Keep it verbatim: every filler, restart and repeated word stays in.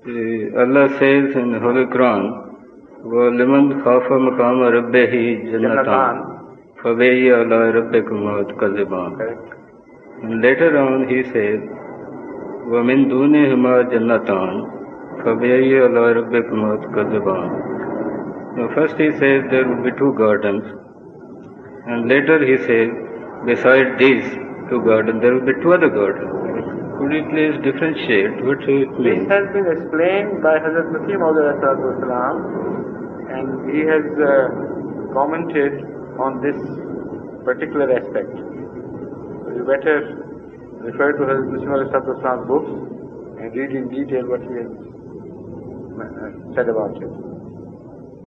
Uh, Allah says in the Holy Quran, وَلِمَنْ خَافَ مَقَامَ رَبِّهِ جَنَّتَانِ فَبِأَيِّ آلَاءِ رَبِّكُمَا تُكَذِّبَانِ. And later on he says, وَمِنْ دُونِهِمَا جَنَّتَانِ فَبِأَيِّ آلَاءِ رَبِّكُمَا تُكَذِّبَانِ. Now first he says there will be two gardens, and later he says beside these two gardens there will be two other gardens. Could you please differentiate what it means? This has been explained by Hazrat Masih Maud Salam, and he has uh, commented on this particular aspect. So you better refer to Hazrat Masih Maud Salam's books and read in detail what he has said about it.